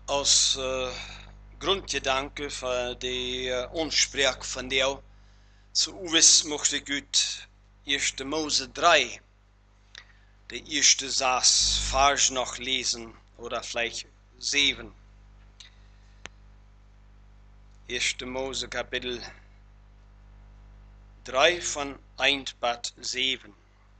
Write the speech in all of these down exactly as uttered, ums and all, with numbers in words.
als uh, Grundgedanke für die uh, Ansprache von dir zu Uwis möchte ich ut erste Mose drei, der erste Satz, Vers noch lesen oder vielleicht sieben. erste Mose Kapitel drei von eins bis sieben.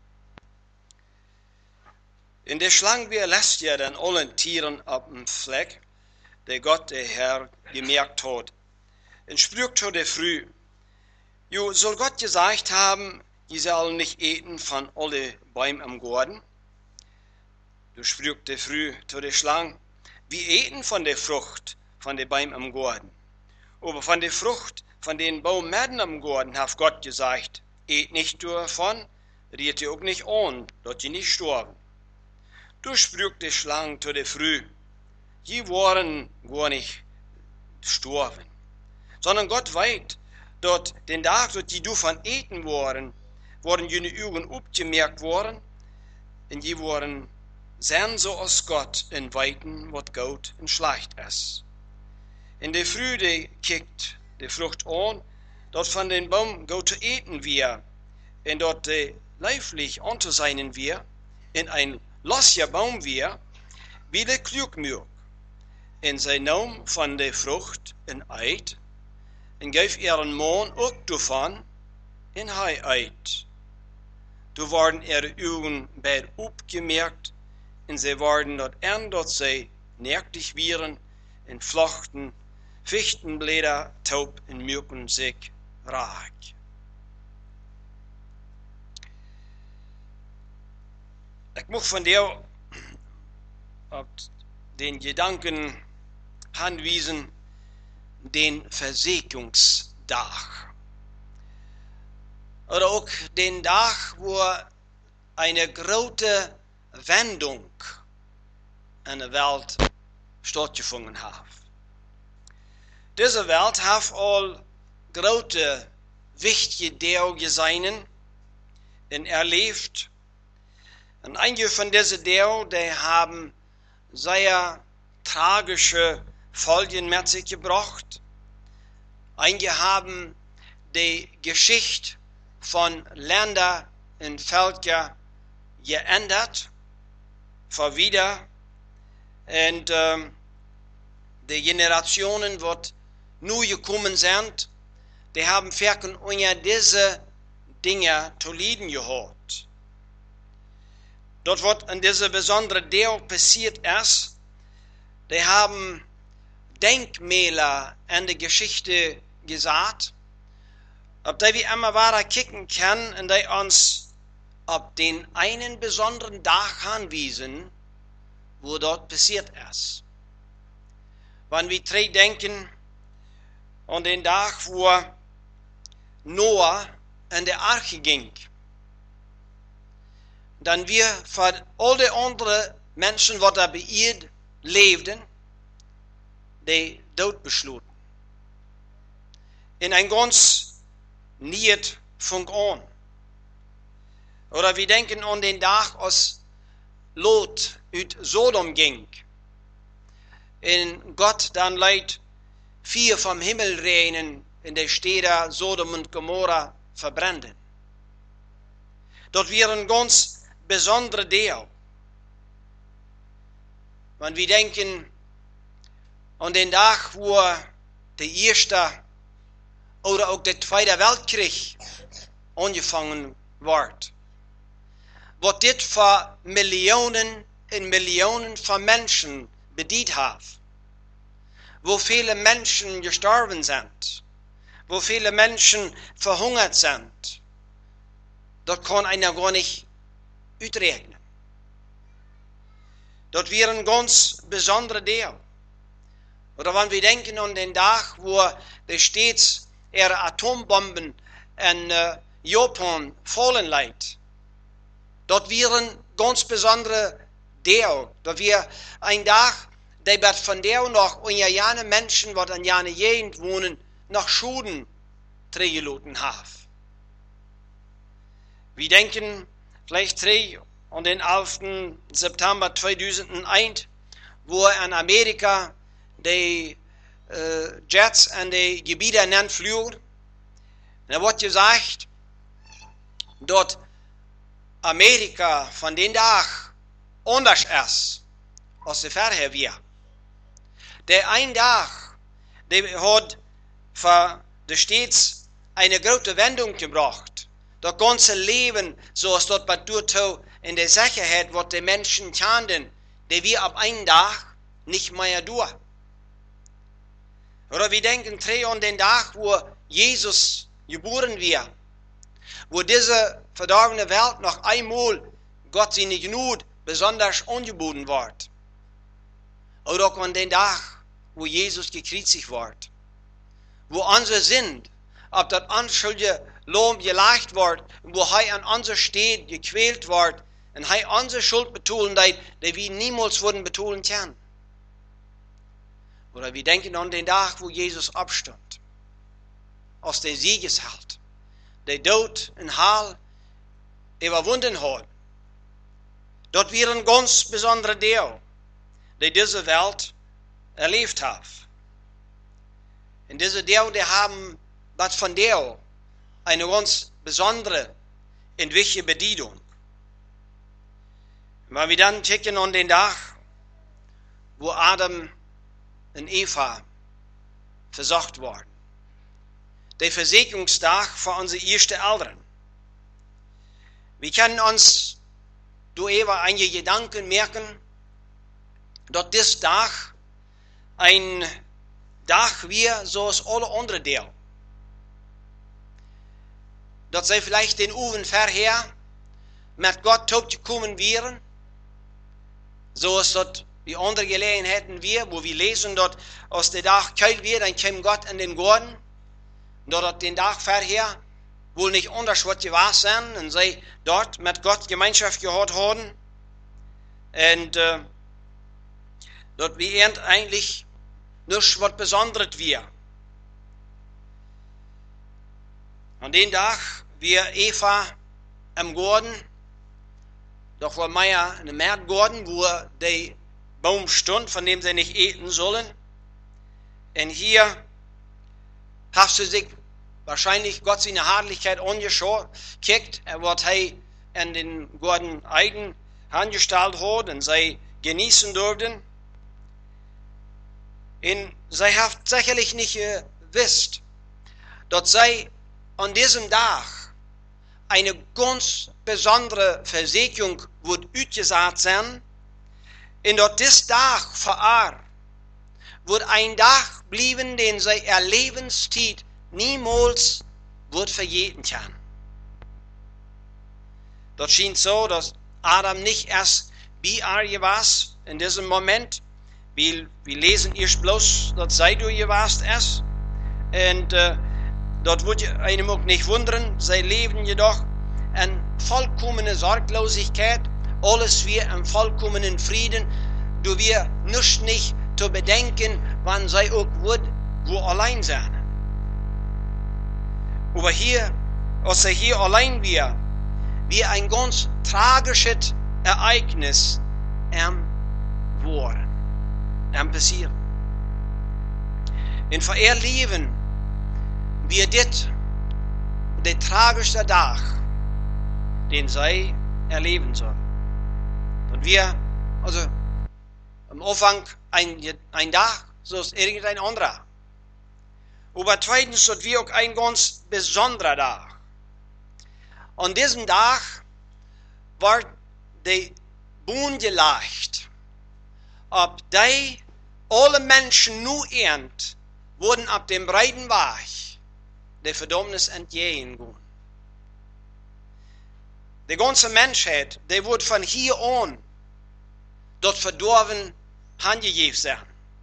In der Schlange wir lässt ja dann allen Tieren auf dem Fleck, der Gott, der Herr, gemerkt hat. In Sprüche der Früh, jo, soll Gott gesagt haben, ihr sollen nicht eten von alle Bäumen am Garten? Du Sprüche der Früh zu der Schlange, wir eten von der Frucht von den Bäumen am Garten. Aber von der Frucht von den Baumärden am Garten hat Gott gesagt, et nicht davon, riet ihr auch nicht an, dort ihr nicht sterben. Du Sprüche der Schlange zu der Früh, die waren gar nicht gestorben, sondern Gott weit, dort den Tag, dort die du von eten waren, wurden jene Augen abgemerkt worden, und die waren sehr so aus Gott in Weiten, wat Gott und schlecht ist. In der Früh, die kickt die Frucht an, dort von den Baum Gott zu eten wir, und dort die leiflich unter seinen wir, in ein losser Baum wir, wie der Klugmürk. En zij nam van de vrucht een eid, en gaf ihren Mann ook daarvan, en hij eid. Toen waren ihre Augen beide opgemerkt, en zij waren dat aan dat zij nerktig waren, en vlochten, Fichtenblätter taub en mürken zich raak. Ik mag van jou op den Gedanken anwiesen, den Versegnungsdag. Oder auch den Tag, wo eine große Wendung in der Welt stattgefunden hat. Diese Welt hat all große, wichtige Dinge gesehen und erlebt. Und einige von diesen Dingen, die haben sehr tragische Folgen mit sich gebracht. Einige haben die Geschichte von Ländern und Völkern geändert, vor wieder. Und ähm, die Generationen, die neu gekommen sind, die haben verken unter diese Dinge zu leiden gehabt. Dort wird in dieser besonderen Deal passiert ist, die haben Denkmäler in der Geschichte gesagt, ob die wir immer weiter kicken können und die uns auf den einen besonderen Tag anwiesen, wo dort passiert ist. Wenn wir drei denken an den Tag, wo Noah in der Arche ging, dann wir für alle anderen Menschen, die da bei ihr lebten, die Tod beschlossen. In ein ganz Niet fängt an. Oder wir denken an den Tag, als Lot aus Sodom ging. Und Gott dann leid vier vom Himmel regnen in der Städte Sodom und Gomorra verbrennen. Dort wären ganz besondere Dinge. Wenn wir denken an den Tag, wo der erste oder auch der zweite Weltkrieg angefangen wird, was das für Millionen und Millionen von Menschen bedient hat, wo viele Menschen gestorben sind, wo viele Menschen verhungert sind, dort kann einer gar nicht ausrechnen. Dort wären ganz besondere Dinge. Oder wenn wir denken an den Tag, wo der stets ihre Atombomben in äh, Japan fallen lässt. Dort wären ganz besondere Dinge. Dort wäre ein Tag, der wird von der noch unter jene Menschen, die an jene Gegend wohnen, nach Schuden trägeloten haben. Wir denken vielleicht drei an den elften September zweitausendeins, wo in Amerika die äh, Jets an die Gebiete ernannt fliegen. Da wird gesagt, dort Amerika von den Tag anders ist, als der vorher war. Der ein Tag, der hat für die stets eine große Wendung gebracht. Das ganze Leben, so ist dort bei in der Sicherheit, was die Menschen kannten, die wir ab einem Tag nicht mehr durch. Oder wir denken dreh an den Tag, wo Jesus geboren wird, wo diese verborgene Welt noch einmal Gott seine Gnade besonders angeboten wird. Oder auch an den Tag, wo Jesus gekreuzigt wird, wo unsere sind, ob das anschuldige Lohn gelegt wird, wo er an unser steht, gequält wird, und er unsere Schuld betonen, die wir niemals würden betonen können. Oder wir denken an den Tag, wo Jesus abstand, als der Siegesheld, der Tod und Hall überwunden hat. Dort wir ein ganz besonderer Teil, der diese Welt erlebt hat. In dieser Teil, die haben was von der eine ganz besondere und wichtige Bedienung. Wenn wir dann checken an den Tag, wo Adam und Eva versorgt wurden. Der Versegnungstag für unsere ersten Eltern. Wir können uns durch Eva einige Gedanken merken, dass dieser Tag ein Tag wie so als alle anderen Teile. Dass sie vielleicht den Uwen vorher mit Gott totgekommen wären, so ist das die andere Gelegenheiten wir, wo wir lesen, dort aus der Tag kalt wird, dann kam Gott in den Garten, dort den Tag vorher wohl nicht anders was gewesen sein, und sie dort mit Gott Gemeinschaft gehabt haben, und äh, dort wie er eigentlich nichts was Besonderes wir. An den Tag, wir Eva im Garten, doch war Meier in dem Erdgarten, wo der Baum stund, von dem sie nicht eten sollen. Und hier hat sie sich wahrscheinlich Gott seine Herrlichkeit angeschaut, kickt, was er in den Garten Eden angestellt hat und sie genießen durften. Und sie hat sicherlich nicht gewusst, dass sie an diesem Tag eine ganz besondere Versegnung wird ausgesagt sein, in dort dis Tag verar wird ein Tag blieben, den sie ihr Lebenszeit niemals wird verjeten kann. Dort schien so, dass Adam nicht erst wie er war in diesem Moment. Wir, wir lesen erst bloß, dass sei du warst erst. Und äh, dort wird einem auch nicht wundern, sie leben jedoch in vollkommene Sorglosigkeit, alles wir im vollkommenen Frieden, du wir nicht nicht zu bedenken, wann sei auch wird, wo allein sein. Aber hier, als sie hier allein wir, wie ein ganz tragisches Ereignis am Waren, am passieren. In für ihr Leben, wie dit, der tragischste Tag, den sie erleben soll. Und wir, also am Anfang ein, ein Tag, so ist irgendein anderer. Aber zweitens wird wir auch ein ganz besonderer Tag. An diesem Tag wird der Bund gelegt, ob die alle Menschen nur ernt, wurden ab dem breiten Weg der Verdammnis entgehen gehen. Die ganze Menschheit, die wird von hier an dort verdorben angegeben sein.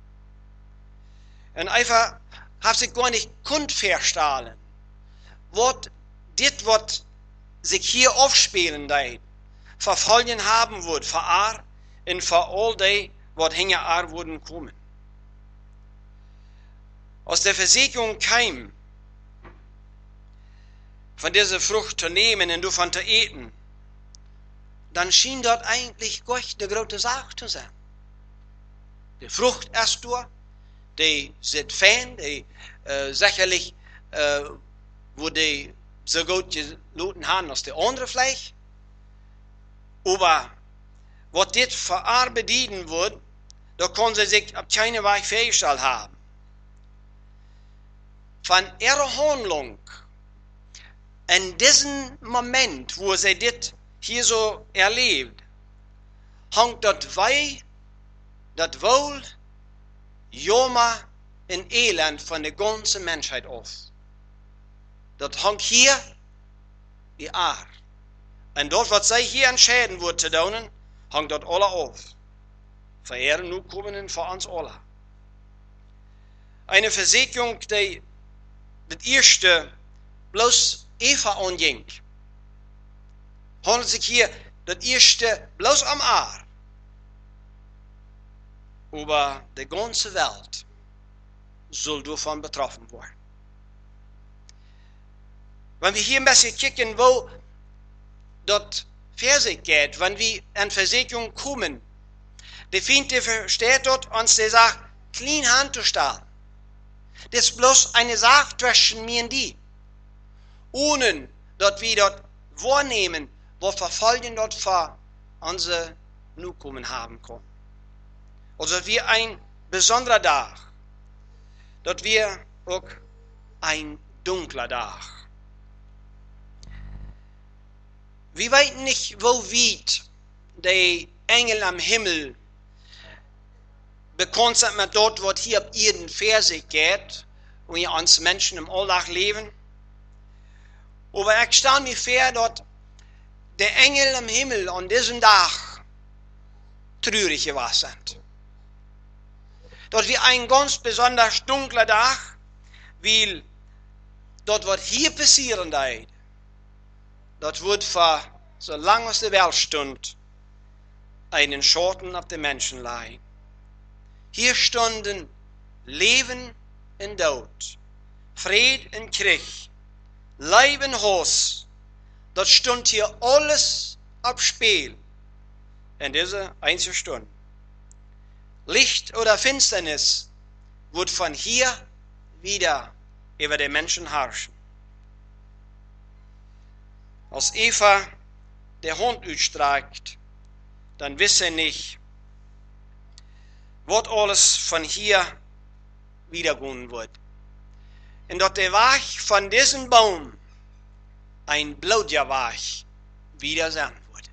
Und einfach hat sich gar nicht kund verstahlen, was dit, was sich hier aufspielen da, verfolgen haben wird, für ar und für all die, was hinter ar wurden kommen. Aus der Versegnung kam, von dieser Frucht zu nehmen und davon zu eten, dann schien dort eigentlich Gott eine große Sache zu sein. Die Frucht erst durch, die sind Fan, die äh, sicherlich, äh, wo die so gut geluten haben als die andere vielleicht. Aber was dit verarbeiten wird, da können sie sich auf keine Weise festgestellt haben. Von ihrer Handlung in diesem Moment, wo sie das hier so erlebt, hängt das Wei, das Wohl, Jammer und Elend von der ganzen Menschheit auf. Das hängt hier wie Aar. Und dort, was sie hier entscheiden wird zu tun, hängt dort alle auf. Für ihre Nachkommen für uns alle. Eine Versicherung, die das erste bloß Eva anging, handelt sich hier das erste bloß am Aar. Aber die ganze Welt soll davon betroffen werden. Wenn wir hier ein bisschen kicken, wo das für sich geht, wenn wir an Versicherung kommen, der Fiende versteht dort uns, der sagt, klein Hand zu stellen. Das ist bloß eine Sache zwischen mir und die. Ohne, dass wir dort wahrnehmen, wo Verfolgen dort für unsere Nachkommen haben können. Also wir ein besonderer Tag, dass wir auch ein dunkler Tag. Wir wissen nicht, wo weit die Engel am Himmel bekannt sind mit dort, was hier auf Erden für sich geht, und wir uns Menschen im Alltag leben. Aber ich stelle mir vor, dass die Engel am Himmel an diesem Tag traurig gewesen sind. Dass wir ein ganz besonders dunkler Tag, weil dort, was hier passieren wird, das wird für so lange es die Welt stund, einen Schatten auf die Menschen leihen. Hier stunden Leben und Tod, Fried und Krieg, Leib und Hass. Das stund hier alles auf Spiel in dieser einzigen Stunde. Licht oder Finsternis wird von hier wieder über die Menschen herrschen. Als Eva der Hand ausstreckt, dann wisse nicht, was alles von hier wiedergehen wird. Und dass der Weg von diesem Baum ein blutiger Weg wieder sein wird.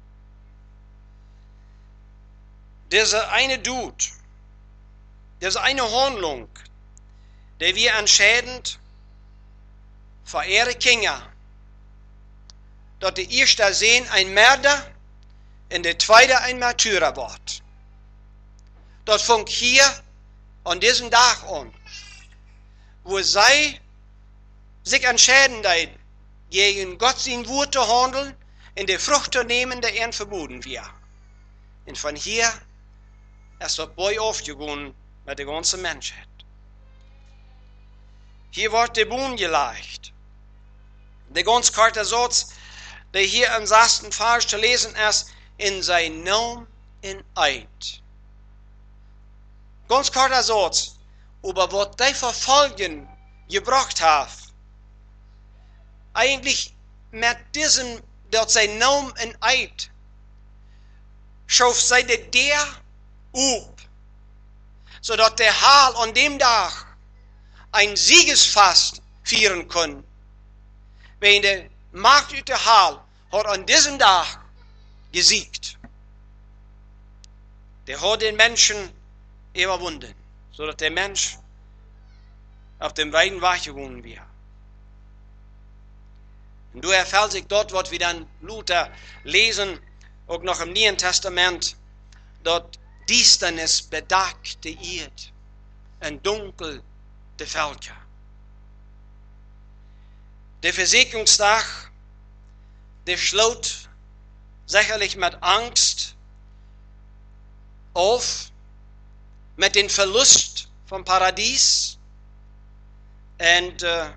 Diese eine Dude, diese eine Handlung, die wir entscheidend für ihre Kinder, dass der erste sehen ein Mörder und der zweite ein Märtyrer wird. Das fängt hier an diesem Tag an, wo sie sich entscheiden, gegen Gott sein Wort zu handeln, in der Frucht zu nehmen, der ihnen verboten wird. Und von hier ist das Boi aufgegangen mit der ganzen Menschheit. Hier wird der Bohnen gelegt. Der ganz kurze Satz, der hier im sechsten Vers zu lesen ist, in sein Namen in Eid. Ganz kurzer Satz, aber was die Verfolgen gebracht hat, eigentlich mit diesem, dort sein Namen in Eid, schuf seine der up, sodass der Herr an dem Tag ein Siegesfest feiern kann. Wenn der Macht der Herr hat an diesem Tag gesiegt. Der hat den Menschen überwunden, sodass der Mensch auf dem weiten Weg gegangen wird. Und du erfällst sich dort, was wir dann Luther lesen, auch noch im Neuen Testament, dort Düsternis bedeckt die Erde und dunkel die Völker. Der Versegnungstag, der schlot sicherlich mit Angst auf, mit dem Verlust vom Paradies und äh,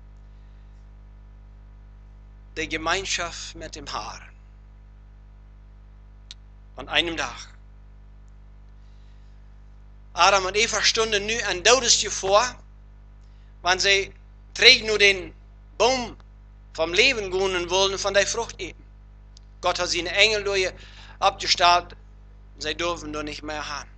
der Gemeinschaft mit dem Herrn. An einem Tag. Adam und Eva stunden nu ein Todesgefahr, wenn sie trägen nur den Baum vom Leben gehen wollen von der Frucht eben. Gott hat seine Engel durch abgestellt, sie dürfen nur nicht mehr haben.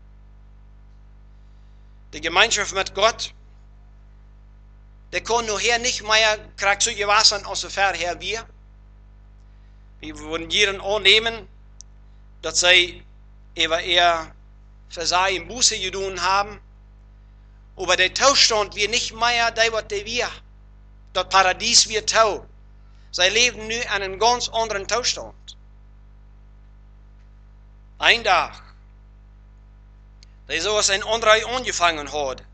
Die Gemeinschaft mit Gott, der kann nur hier nicht mehr kriegt so gewassen, aus der Ferne her wir. Wir würden jeden annehmen, dass sie eher Versailles Buße getan haben. Aber der Taustand wir nicht mehr, der was wir. Das Paradies wir tau. Sie leben nu an einem ganz anderen Taustand. Ein Tag, der so als ein anderer angefangen hat,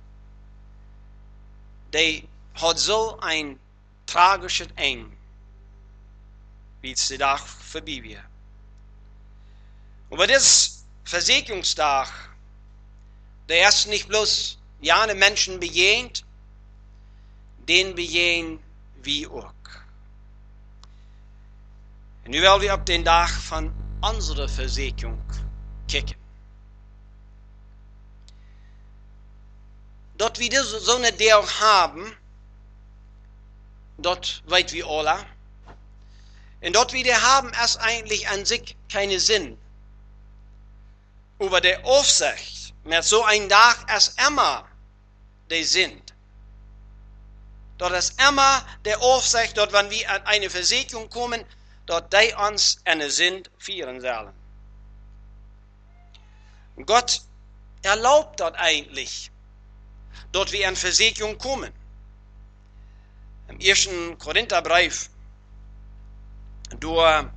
der hat so ein tragisches Ende, wie es der Tag vorbei wird. Aber das Versegnungstag, der erst nicht bloß jene Menschen begehnt, den begehen wir auch. Und nu wollen wir auf den Tag von unserer Versegnung kicken. Dort wir so eine Deel haben, dort weit wir alle, und dort wir die haben, ist eigentlich an sich keinen Sinn. Aber der Aufsicht mit so einem Tag ist immer der Sinn. Dort ist immer der Aufsicht, dort wenn wir an eine Versegnung kommen, dort die uns einen Sinn führen sollen. Gott erlaubt dort eigentlich, dort wir an Versegnung kommen. Im ersten Korintherbrief, da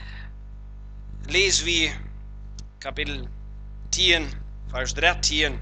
lesen wir Kapitel zehn, Vers dreizehn.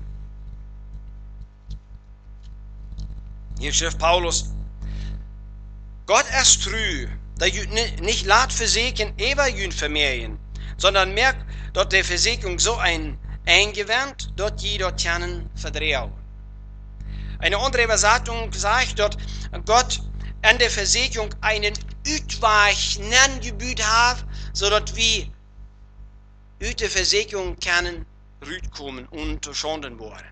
Hier schreibt Paulus, Gott ist treu, der nicht lat verseken, eber jün vermehren, sondern merkt, dort der Versegnung so ein eingewandt, dort je dort janen verdrehen. Eine andere Übersetzung sagt dort, Gott an der Versegnung einen Utweich gebüht hat, so dass wir aus der Versegnung können rütkommen und schonden worden.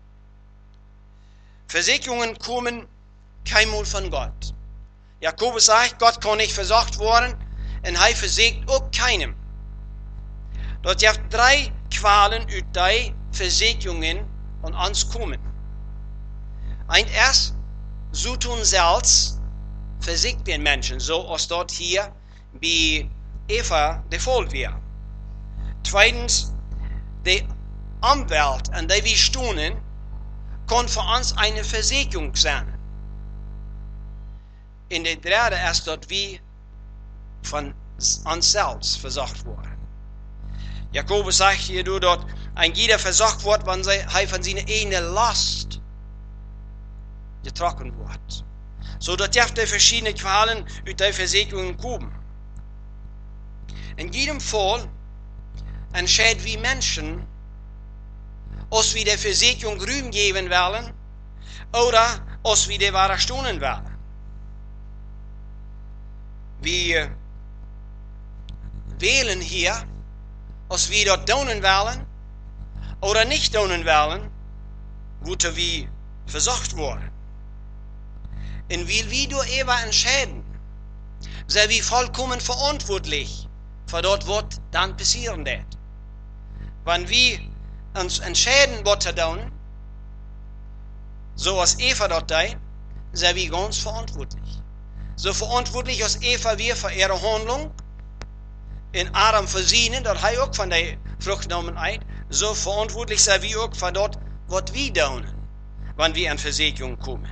Versegnungen kommen keinmal von Gott. Jakobus sagt, Gott kann nicht versorgt worden und er versegnet auch keinem. Dort gibt drei Qualen aus drei Versegnungen an uns kommen. Ein erst, so tun selbst versiegt den Menschen, so als dort hier bei Eva der Fall wäre. Zweitens, die Umwelt, an der wir stehen, kann für uns eine Versegnung sein. In der dritte ist dort wie von uns selbst versorgt worden. Jakobus sagt hier dort, ein jeder versorgt wird, wenn er von seiner eigenen Last getroffen wird. So dort gibt es verschiedene Qualen aus der Versegnungen kommen. In jedem Fall entscheidet wie Menschen, ob wir der Versegnung Ruhm geben wollen oder ob wir der wahre stunden wollen. Wir wählen hier, ob wir dort tun wollen oder nicht tun wollen, wo wir versorgt wurden. Und weil wir durch Eva entscheiden, sind wir vollkommen verantwortlich für dort, was dann passieren wird. Wenn wir uns entscheiden, was zu tun, so als Eva dort da, sind wir ganz verantwortlich. So verantwortlich als Eva wir für ihre Handlung, in Adam für seinen, dort er auch von der Frucht genommen hat, so verantwortlich sind wir auch für dort, was wir tun, wenn wir an Versegnung kommen.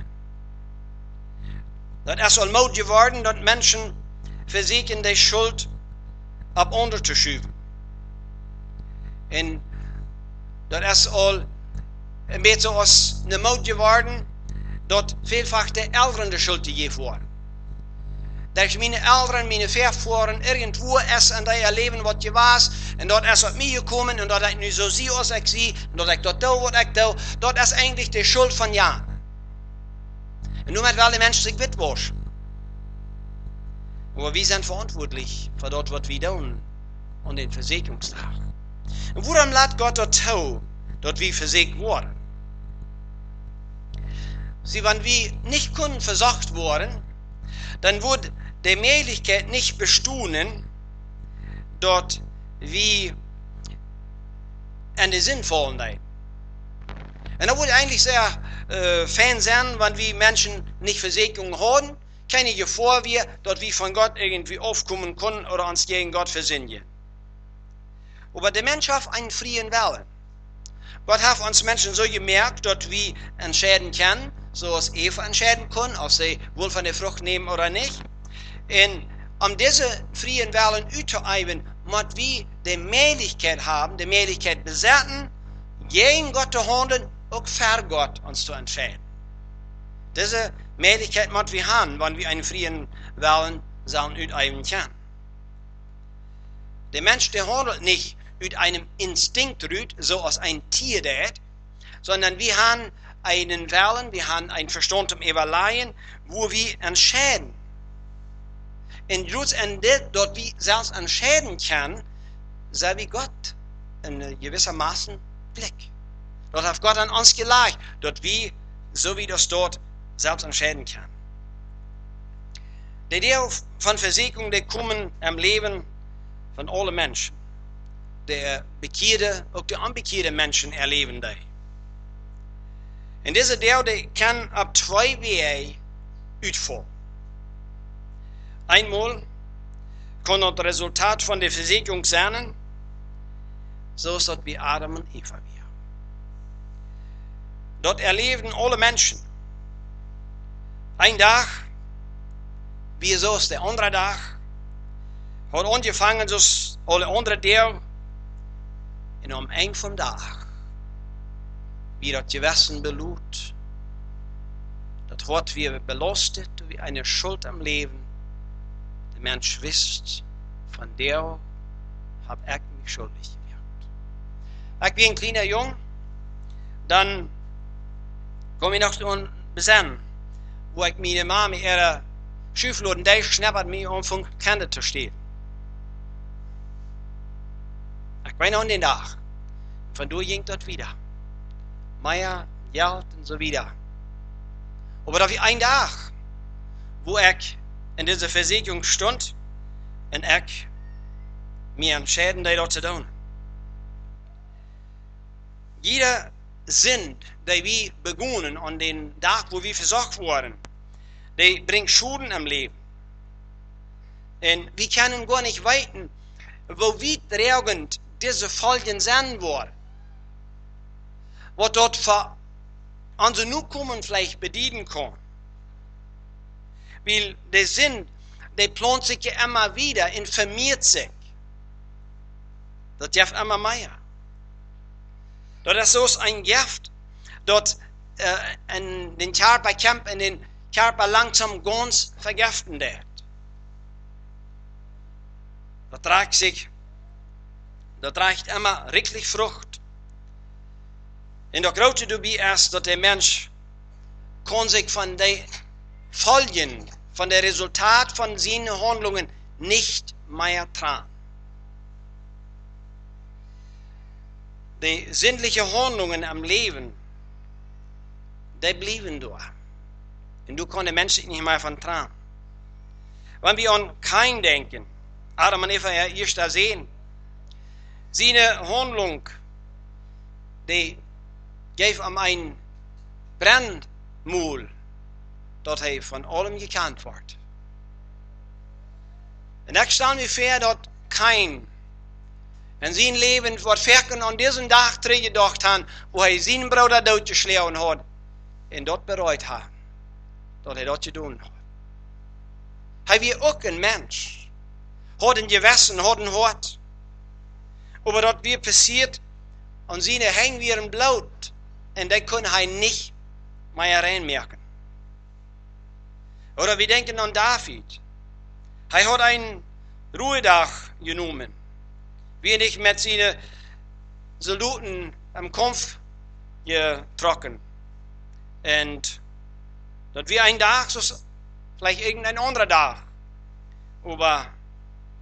Das ist allmählich geworden, dass Menschen versuchen, die Schuld ab andere zu schieben. Und das ist all ein bisschen aus eine Mode geworden, dass vielfach die Eltern die Schuld gegeben wurden. Dass meine Eltern, meine Vorfahren irgendwo ist in ihr Leben, was je war, und dort ist auf mich gekommen, und dort ich nicht so sehe, als ich sehe, und dort ich dort tue, was ich tue, dort ist eigentlich die Schuld von ja. Und nun werden die Menschen sich witwaschen. Aber wir sind verantwortlich für dort, was wir tun, und den Versegnungstag. Und woran lässt Gott dort tun, dort wie versiegt wurden. Sie, wenn wir nicht können versorgt wurden, dann wird die Möglichkeit nicht bestehen, dort wie an die Sinnvollen. Und da würde eigentlich sehr äh, Fan sein, wenn wir Menschen nicht Versegnung haben, keine Gefahr wir, dort wie von Gott irgendwie aufkommen können oder uns gegen Gott versündigen. Aber der Mensch hat einen freien Willen. Gott hat uns Menschen so gemerkt, dort wie entscheiden kann, so als Eva entscheiden kann, ob sie wohl von der Frucht nehmen oder nicht. Und um diese freien Willen auszuüben, muss wir die Möglichkeit haben, die Möglichkeit besitzen, gegen Gott zu handeln, auch für Gott uns zu entscheiden. Diese Möglichkeit muss wir haben, wenn wir einen freien Willen sollen ausüben können. Der Mensch, der handelt nicht aus einem Instinkt, so als ein Tier, der, sondern wir haben einen Willen, wir haben ein Verstand zum Überlegen, wo wir entscheiden. Und just an das, dort wir selbst entscheiden können, sei wie Gott in gewissermaßen Blick. Dort hat Gott an uns gelegt, dort wir, so wie das dort, selbst entscheiden können. Die Idee von Versegnung, die kommen im Leben von allen Menschen. Der bekehrte, auch die unbekehrten Menschen erleben die. Und diese Idee, die kann auf zwei Wege ausfallen. Einmal kann das Resultat von der Versegnung sein, so ist das wie Adam und Eva wir. Dort erleben alle Menschen. Ein Tag, wie so ist der andere Tag, hat angefangen, so alle anderen Teile, und am Ende vom Tag, wie das Gewissen belohnt, das wird wie belastet, wie eine Schuld am Leben. Der Mensch wisst, von der habe ich mich schuldig gemacht. Ich bin ein kleiner Junge, dann komme ich noch zu einem Besinnen, wo ich meine Mama ihre Schiefladen, die schnappert mich, um von Kinder zu stehlen. Ich bin an den Tag. Von da ging das wieder. Meier, Geld und so wieder. Aber da wie ein Tag, wo ich in dieser Versegnung stund und ich mir entscheiden, das dort zu tun. Jeder Sinn, der wir begonnen an den Tag, wo wir versorgt wurden, der bringt Schulden im Leben. Und wir können gar nicht weiten, wo weitreichend diese Folgen sein werden. Was dort für unsere Zukunft vielleicht bedienen kann. Weil der Sinn, der plant sich ja immer wieder, informiert sich. Das gibt immer mehr. Das ist so ein Gift, dort äh, in den Körper kämpft, in den Körper langsam ganz vergiften wird. Das trägt sich, das trägt immer richtig Frucht. Und das Große dabei ist, dass der Mensch kann sich von den Folgen, von den Resultat von seinen Handlungen nicht mehr trennen. Die sinnlichen Handlungen am Leben, die bleiben da. Und du kannst den Menschen nicht mehr von trennen. Wenn wir an Kain denken, Adam und Eva erst da sehen, seine Handlung, die gab ihm ein Brennmul, dort er von allem gekannt wird. Und ich stelle mir vor, dass Kain in sein Leben wird fertig an diesem Tag gedacht hat, wo er seinen Bruder totgeschlagen hat und dort bereut hat, dass er dort getan hat. Er war auch ein Mensch, hat ein Gewissen, hat ein Hort. Aber dort wie passiert, und seine Hänge wären Blut, und die können er nicht mehr reinmerken. Oder wir denken an David. Er hat einen Ruhetag genommen, wie er nicht mit seinen Soldaten am Kampf getroffen. Und das wie ein Tag, so vielleicht irgendein anderer Tag. Aber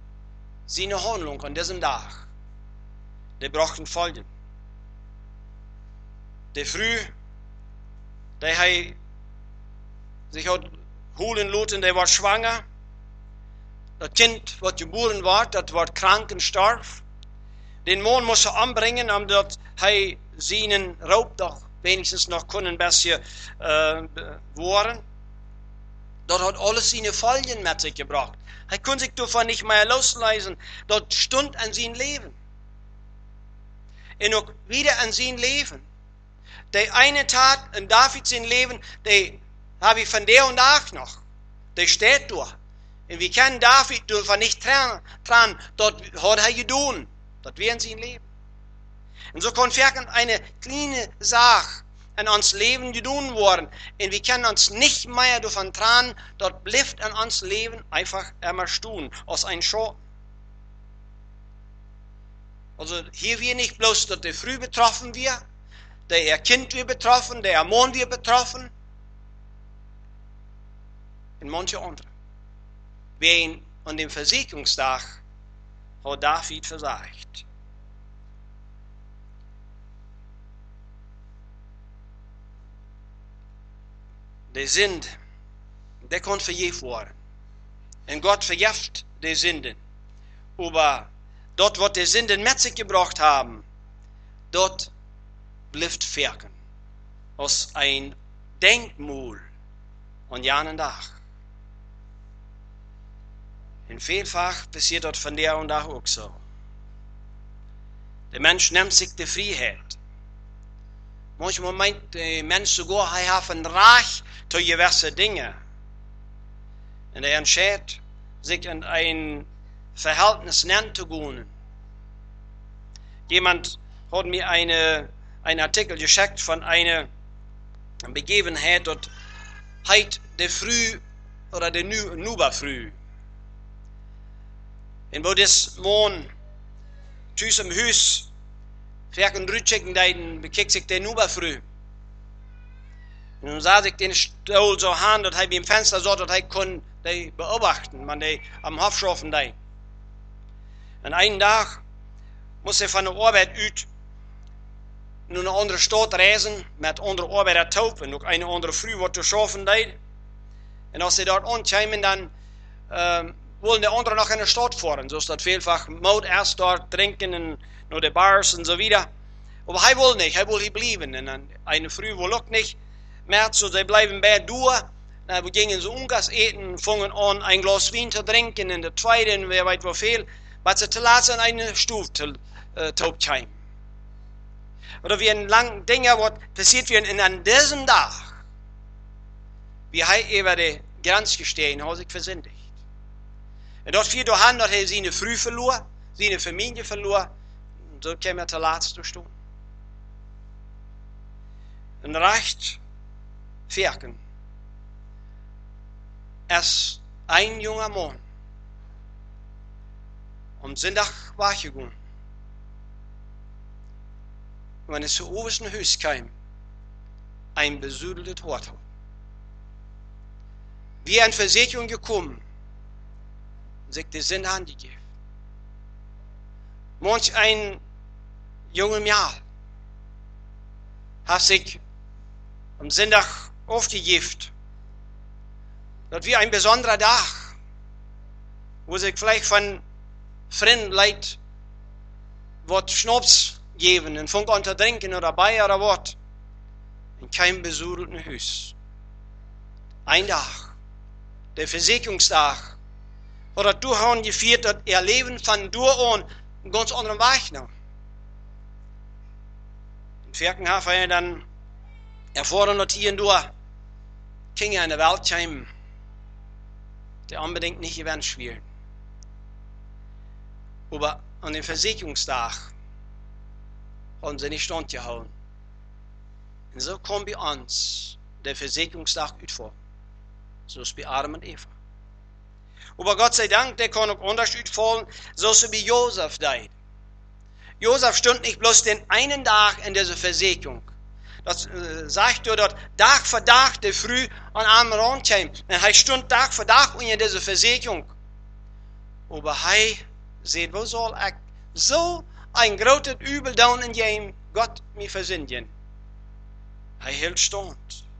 seine Handlung an diesem Tag, die brachten Folgen. der früh, der hij sich hat holen lassen, der war schwanger. Das Kind, was geboren war, das war krank und starb. Den Mann musste er anbringen, omdat hij seinen Raub doch wenigstens noch können bisschen äh, wahren. Dort hat alles seine Folgen mit sich gebracht. Er konnte sich davon nicht mehr loslösen. Dort stund an sein Leben. Und auch wieder an sein Leben. Der eine Tat in David sein Leben, der habe ich von der und auch noch. Der steht da. Und wir kennen David dürfen nicht dran, dran, dort hat er getan. Das wäre in sein Leben. Und so kann vielleicht eine kleine Sache in uns Leben getan worden. Und wir können uns nicht mehr davon trennen, dort bleibt in uns Leben einfach immer stehen, aus einem Schatten. Also hier wir nicht bloß, dass der früh betroffen wird, der Kind wird betroffen, der Mann wird betroffen, und manche andere. Wen an dem Versicherungstag hat David versagt. Der Sünd, der kann vergeben werden. Und Gott vergibt die Sünden. Aber dort, wo die Sünden mit sich gebracht haben, dort bleibt Ferken. Aus ein Denkmal an jenen Tag. Und vielfach passiert das von der und da auch so. Der Mensch nimmt sich die Freiheit. Manchmal meint der Mensch sogar, er hat ein Recht zu gewisse Dinge. Und er entscheidet, sich in ein Verhältnis nennen zu gehen. Jemand hat mir eine, einen Artikel geschickt von einer Begebenheit, dort heit der Früh oder der Nuba-Früh. Und wo das Mann tüß im Haus ferken Rütschecken deiden, bekickt sich der Nuba-Früh. Und dann sah sich den Stuhl so an, dass er im Fenster so, dass er kon beobachten, man der am Hof schaffen da. Und einen Tag muss er von der Arbeit ut in eine andere Stadt reisen, mit anderen Arbeiter taub, und auch eine andere Früh, was zu schaffen da. Und als sie dort ankommen, dann ähm, wollen die anderen noch in die Stadt fahren. So ist das vielfach. Maut erst dort trinken und nur die Bars und so weiter. Aber er will nicht, er will hier bleiben. Und dann eine Früh will auch nicht mehr, so sie bleiben bei durch. Dann gingen sie Ungas eten, fangen an, ein Glas Wein zu trinken, und der zweite, wer weiß wie viel, was sie zu lassen, eine Stufe zu äh, taub kommen. Oder wie ein lang Dinger, was passiert wird, und an diesem Tag, wie er über die Grenze gestehen, hat sich versündigt. Und dort fiel durch dass er seine Früh verlor, seine Familie verlor, und so kam er zur letzten Stunde. Und reicht Ferken. Erst ein junger Mann am Sonntag wachgegangen. Und wenn es zu obersten Haus kam, ein besuddeltes Wort hat. Wie eine Versicherung gekommen, sich die Sinn angegeben. Manch ein junger Jahr hat sich am Sonntag aufgegeben. Das wie ein besonderer Tag, wo sich vielleicht von Freunden Leute was Schnaps geben und fängt an zu trinken oder bei oder was. In keinem besudelten Haus. Ein Tag, der Versicherungstag, oder du haben geführt, dass ihr Leben von du an einen ganz anderen Weg nahm. In Ferkenhafen er dann erfordern, dass hier und da Kinder in der Welt kommen, die unbedingt nicht gewünscht werden. Aber an dem Versicherungstag haben sie nicht standgehalten. Und so kommt bei uns der Versicherungstag utfallen. So ist bei Adam und Eva. Aber Gott sei Dank, der kann auch anders utfallen, so ist es bei Josef da. Josef stund nicht bloß den einen Tag in dieser Versicherung. Das äh, sagt er dort, Tag für Tag, der früh an einem Rand kam. Und er stund Tag für Tag in dieser Versicherung. Aber er sieht, wo soll ich so ein großes Übel down in jem Gott mich versündigen? Er hält stand.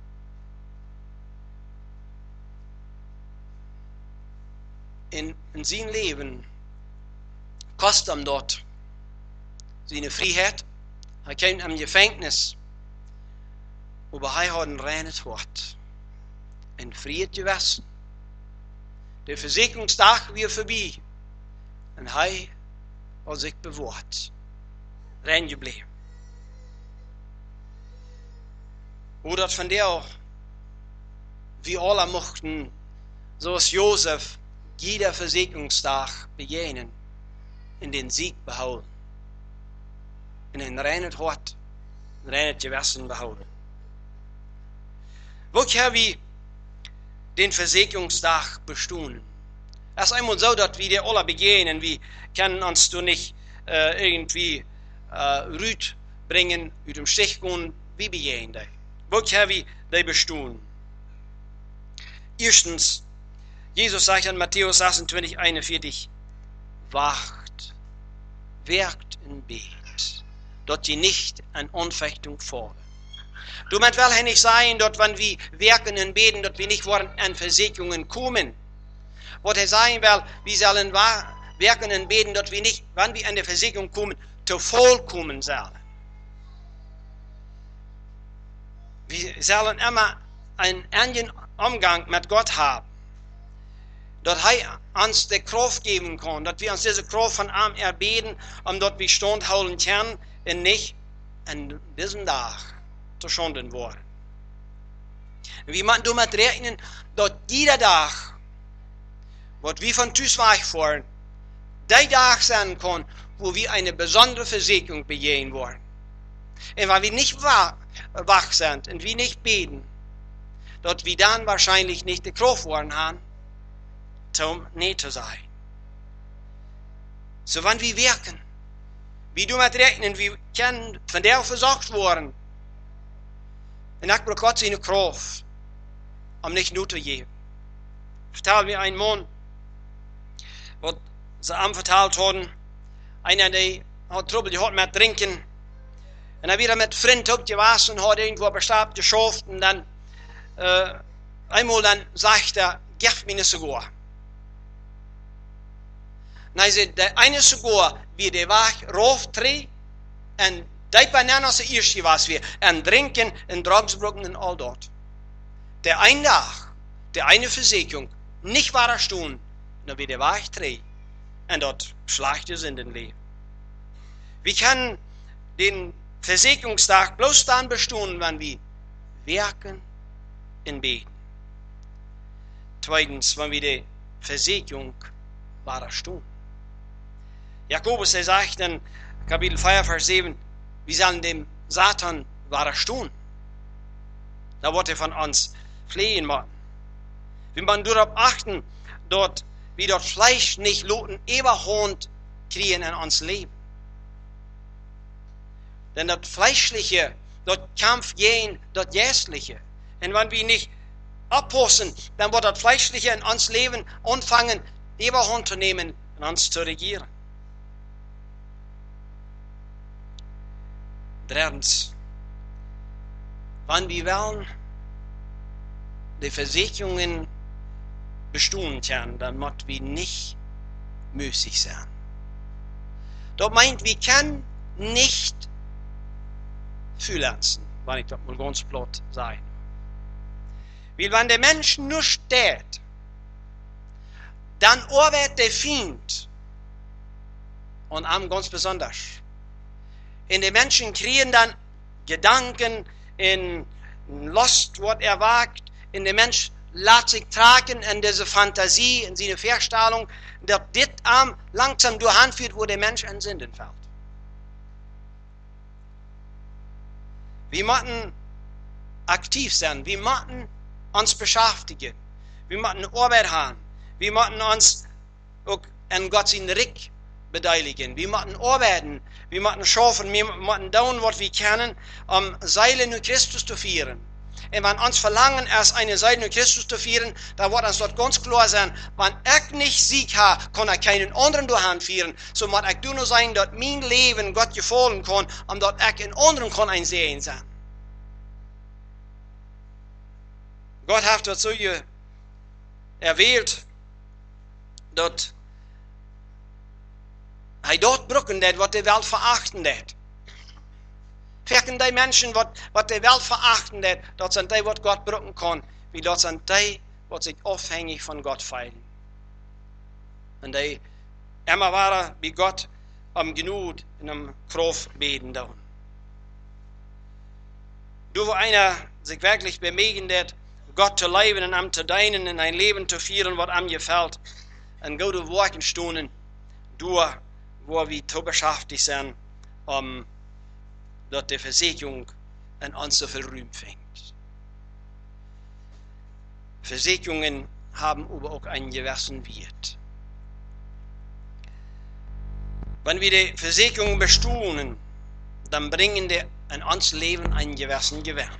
In, in sein Leben kostet ihm dort seine Freiheit. Er kommt am Gefängnis. Aber er hat ein reines Wort. Ein Fried gewesen. Der Versicherungstag wird vorbei. Und er hat sich bewahrt. Rein geblieben. Oder von der, wir alle mochten, so als Josef, jeder Versicherungstag begegnen, in den Sieg behalten. In ein reines Hort, ein reines Gewissen behalten. Wo können wir den Versicherungstag bestehen? Es ist einmal so, dass wir die alle begegnen, wir können uns da nicht äh, irgendwie äh, Rüt bringen, mit dem Stich gehen, wie begegnen die? Wo können wir die bestehen? Erstens, Jesus sagt in Matthäus sechsundzwanzig, einundvierzig, wacht, werkt in Bet, dort die nicht an Anfechtung fallen. Du meint wel nicht sein, dort wenn wir werken und beten, dort wir nicht wollen an Versicherungen kommen. Was er sagen will, wir sollen werken und beten, dort wir nicht, wenn wir an der Versicherung kommen, zu vollkommen sollen. Wir sollen immer einen engen Umgang mit Gott haben. Dass er uns die Kraft geben kann, dass wir uns diese Kraft von ihm erbeten, um dort wir standhalten können und nicht an diesem Tag zu schonden worden. Wir müssen damit rechnen, dass jeder Tag, was wir von Tüßweich fahren, der Tag sein kann, wo wir eine besondere Versicherung begehen wollen. Und weil wir nicht wach, wach sind und wir nicht beten, dass wir dann wahrscheinlich nicht die Kraft worden haben, zum Nähe zu sein. So wenn wir wirken, wie du mit rechnen, wir können von der versorgt worden. Und ich brauche Gott seine Kraft, um nicht nur zu geben. Vertel mir ein Mann, was sie ihm vertelt haben, einer, der hat Trouble gehabt mit Trinken, und er wieder mit Freunden aufgewachsen und hat irgendwo bestimmt geschafft, und dann, äh, einmal dann sagt er, gib mir nicht sogar. Und er sagt, der eine sogar, wie der war, rauf, dreh, und die Bananen sind erst was wir, und trinken, und Drogsbrücken und all dort. Der eine Tag, der eine Versicherung, nicht wahrer Stunden, nur wie der war, dreh, und dort schlechte sind im Leben. Wir können den Versicherungstag bloß dann bestehen, wenn wir werken und beten. Zweitens, wenn wir die Versicherung wahrer Stunden. Jakobus, er sagt in Kapitel vier, Vers sieben, wir sollen dem Satan widerstehen. Da wird er von uns fliehen machen. Wir müssen darauf achten, dort, wie dort Fleisch nicht loten, Eberhund kriegen in uns Leben. Denn das Fleischliche, dort Kampf gehen, dort Jästliche. Und wenn wir nicht abpassen, dann wird das Fleischliche in uns Leben anfangen, Eberhund zu nehmen und uns zu regieren. Drittens, wenn wir wollen, die Versicherungen bestehen können, dann müssen wir nicht müßig sein. Das meint, wir können nicht freelancen, wenn ich das mal ganz platt sage. Weil wenn der Mensch nur steht, dann arbeitet der Feind und am ganz besonders. Und die Menschen kriegen dann Gedanken in Lust, was er wagt. Und der Mensch lässt sich tragen in diese Fantasie, in seine Vorstellung, dass das am langsam durch Hand führt, wo der Mensch in Sünden fällt. Wir müssen aktiv sein. Wir müssen uns beschäftigen. Wir müssen Arbeit haben. Wir müssen uns auch an Gott sein Reich beteiligen. Wir müssen arbeiten. Wir müssen schaffen. Wir müssen tun, was wir können, um Seile nur Christus zu führen. Und wenn uns verlangen, erst eine Seile nur Christus zu führen, dann wird uns dort ganz klar sein, wenn ich nicht Sieg habe, kann ich keinen anderen durch Hand führen. So muss ich nur sein, dass mein Leben Gott gefallen kann, und dass ich in anderen kann ein Sehen sein. Gott hat dazu erwählt, dass er dort brücken det, was die Welt verachten det. Verken die Menschen, was die Welt verachten det, dat sind die, was Gott brücken kann, wie dat sind die, was sich aufhängig von Gott feilen. Und die immer waren wie Gott am Genut in einem Krof beten da. Du, wo einer sich wirklich bemühen wird, Gott zu leben und am zu dienen, in ein Leben zu führen, was ihm gefällt, und gute Worte stunden, du, wo wir zu beschäftigt sind, um dass die Versicherung an uns so viel Ruhm fängt. Versicherungen haben aber auch einen gewissen Wert. Wenn wir die Versicherungen bestehen, dann bringen die in uns Leben einen gewissen Gewinn.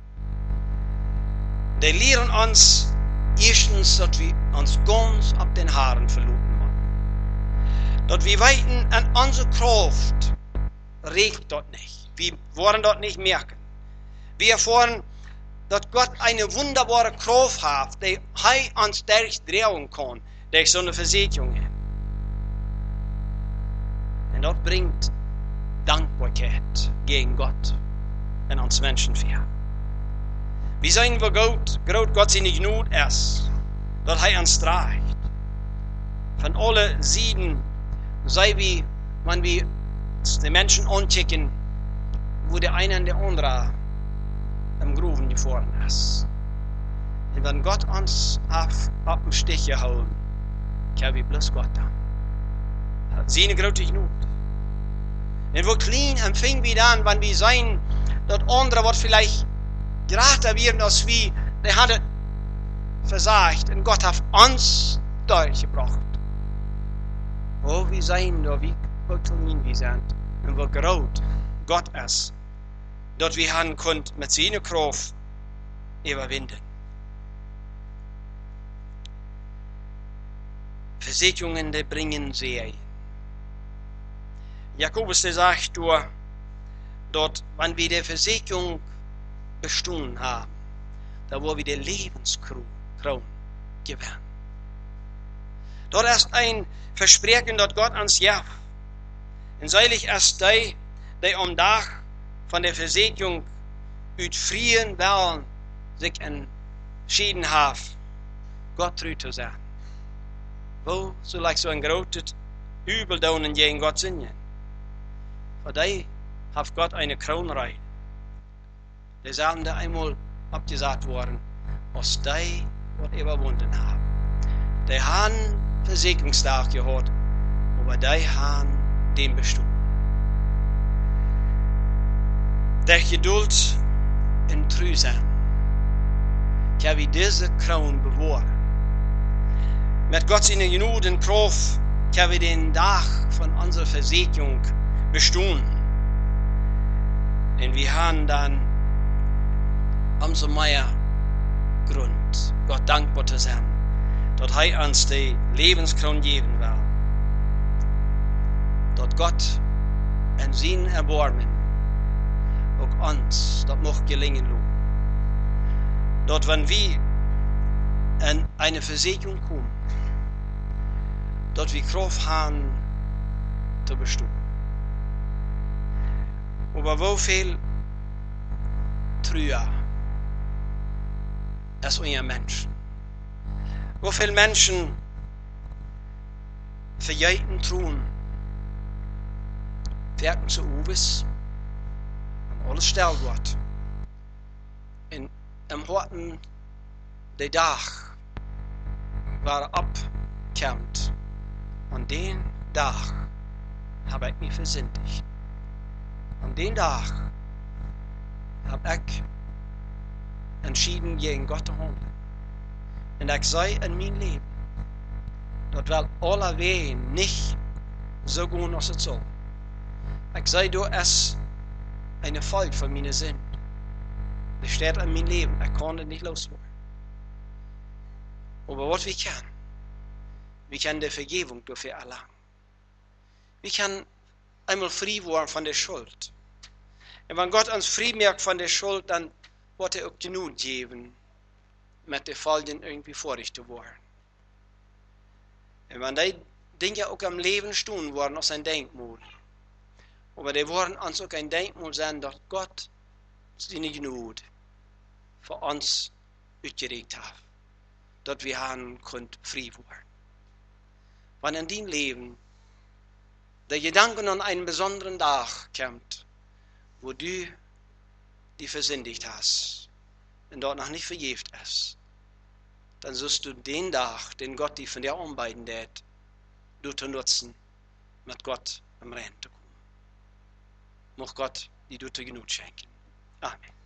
Die lehren uns erstens, dass wir uns ganz ab den Haaren verloren machen. Dass wir weiten an unsere Kraft regt dort nicht. Wir wollen dort nicht merken. Wir erfahren, dass Gott eine wunderbare Kraft hat, die er uns durchdrehen kann, durch so eine Versicherung. Und das bringt Dankbarkeit gegen Gott und uns Menschen für. Wir sagen, wo Gott, Gott seine Gnade ist, dass er uns trägt. Von allen Seiten, sei wie, wenn wir die Menschen anchecken, wo der eine und der andere im Gruben gefahren ist. Und wenn Gott uns auf, auf den Stich gehauen, können wir bloß Gott dann. Seine große Gnade. Und wo klein empfingen wir dann, wenn wir sehen, dass andere, was vielleicht gerade werden als wir, der hatte versagt und Gott hat uns durchgebracht. Wo wir sein, da wie klein wir sind und wo groß Gott ist, dass wir haben können mit seiner Kraft überwinden. Versicherungen, die bringen Serie. Jakobus, der sagt, dort, wenn wir die Versicherung bestanden haben, da wo wir die Lebenskron gewinnen. Dort ist ein Versprechen, dass Gott uns ja. Und seilig ist die, die am Tag von der Versicherung ut frien wollen, sich entschieden haben, Gott treu zu sein. Wo soll ich so ein großes Übel tun gegen Gott singen? Für die hat Gott eine Kronreihe. Die sollen da einmal abgesagt worden, aus die, was überwunden haben. Die haben Versicherungstag gehört, aber die haben den bestimmt. Der Geduld und treu sein, kann wir diese Kron bewahren. Mit Gott seiner Gnade und Kraft können wir den Tag von unserer Versicherung bestehen. Und wir haben dann umso mehr Grund, Gott dankbar zu sein, dass er uns die Lebenskron geben will. Dass Gott in seinen Erbarmen auch uns das noch gelingen lässt. Dass wenn wir in eine Versicherung kommen, dass wir Kraft haben, zu bestehen. Aber wo viel treuer als unser Menschen. Wo viele Menschen verjeiten tun, werden zu Uwes, und alles stellt wird. In am Horten der Tag war abkämmt. An den Tag habe ich mich versündigt. An den Tag habe ich entschieden, gegen Gott zu handeln. Und ich sei in mein Leben, dort will alle Wehen nicht so gehen, als es soll. Ich sei, du es eine Folge von meiner Sünde. Das steht in meinem Leben, ich kann es nicht loswerden. Aber was wir können, wir können die Vergebung dafür erlangen. Wir können einmal frei werden von der Schuld. Und wenn Gott uns frei macht von der Schuld, dann wird er auch genug geben, mit den Folgen irgendwie vorrichtet worden. Und wenn die Dinge auch am Leben stehen, worden als ein Denkmal. Aber die worden uns auch ein Denkmal sein, dass Gott seine Gnade für uns uitgereikt hat. Dass wir haben können frei werden. Wenn in dein Leben der Gedanke an einen besonderen Tag kommt, wo du die versündigt hast und dort noch nicht vergift ist, dann sollst du den Tag, den Gott die von dir anbeiden wird, du zu nutzen, mit Gott am Rennen zu kommen. Mocht Gott die du Genug schenken. Amen.